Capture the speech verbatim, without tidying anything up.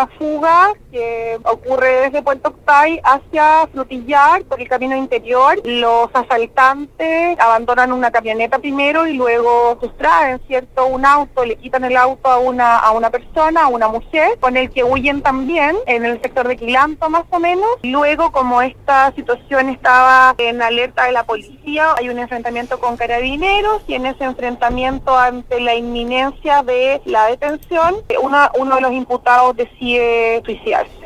una fuga que ocurre desde Puerto Octay hacia Frutillar por el camino interior. Los asaltantes abandonan una camioneta primero y luego sustraen, ¿cierto?, un auto, le quitan el auto a una, a una persona, a una mujer, con el que huyen también en el sector de Quilanto más o menos. Luego, como esta situación estaba en alerta de la policía, hay un enfrentamiento con carabineros y en ese enfrentamiento, ante la inminencia de la detención, uno, uno de los imputados decide suicidarse.